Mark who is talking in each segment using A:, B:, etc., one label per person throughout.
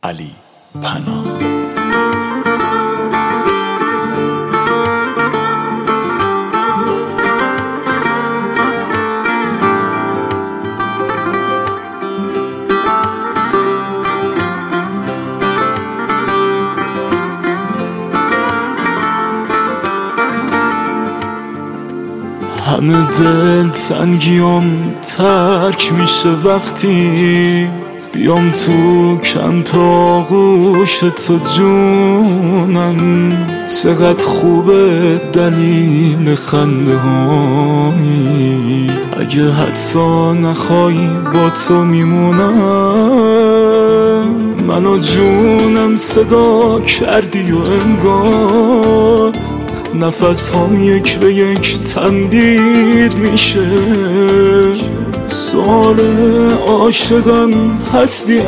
A: علی پناه.
B: همه دل تنگیام ترک میشه وقتی بیام تو کمپ آغوش تو جونم. چقدر خوبه دلیل خنده هایی، اگه حتی نخوایی با تو میمونم. منو جونم صدا کردی و انگار نفس هم یک به یک تمدید میشه. سوال عاشقم هستی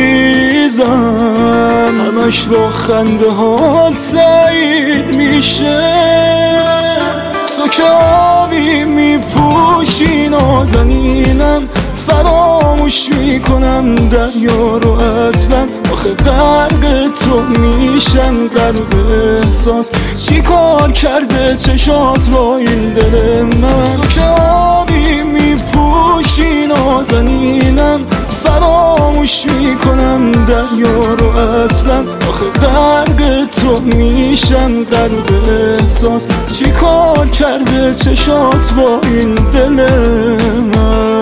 B: عزیزم، همش با خنده ها تایید میشه. تو که آبی میپوشی نازنینم، فراموش میکنم دریا رو اصلا. آخه غرق تو میشم غرق احساس، چی کار کرده چشات با این دل من؟ تو که آبی میپوشی نازنینم، فراموش میکنم دریا رو اصلا. آخه غرق تو میشم غرق احساس، چی کار کرده چشات با این دل من؟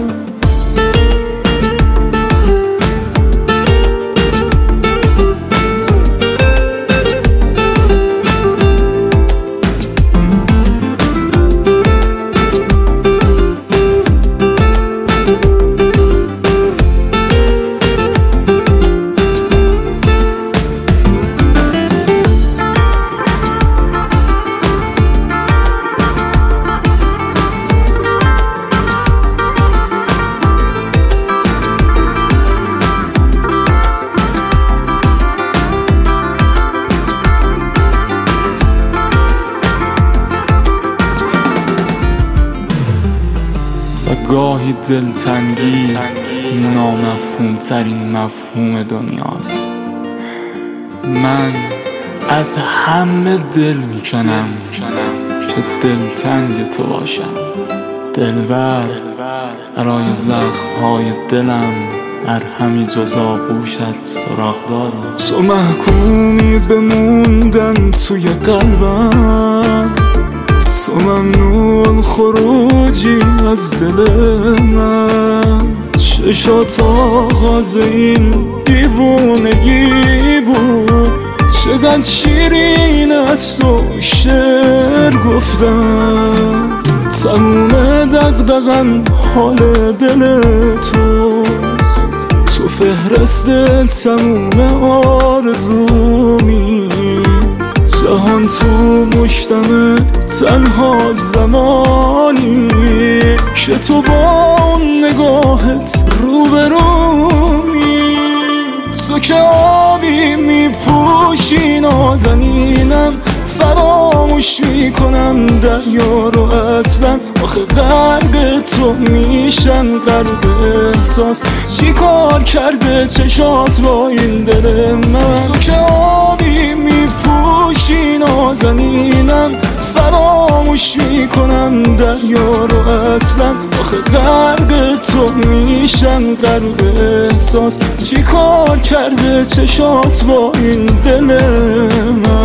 B: و گاهی دلتنگی نامفهوم ترین مفهوم دنیاست. من از همه دل میکنم که دلتنگ تو باشم. دلبر برای زخم‌های دلم در همین جز آغوشت سراغ دارم. تو محکومی بموندن توی قلبم، تو ممنون خروجی از دل من. چشات آغاز این دیوونگی بود، چقدر شیرین از تو شعر گفتم. تموم دغدغم حال دل توست، تو فهرست تموم آرزومی. جهان تو مشتمه تنها زمانی که تو با اون نگاهت روبرومی. تو که آبی میپوشی نازنینم، فراموش میکنم دریا رو اصلا. آخه غرق تو میشم غرق احساس، چی کار کرده چشات با این دل من؟ تو که آبی میپوشی نازنینم، فراموش میکنم دریا رو اصلا. آخه غرق تو میشم غرق احساس، چی کار کرده چشات با این دل من؟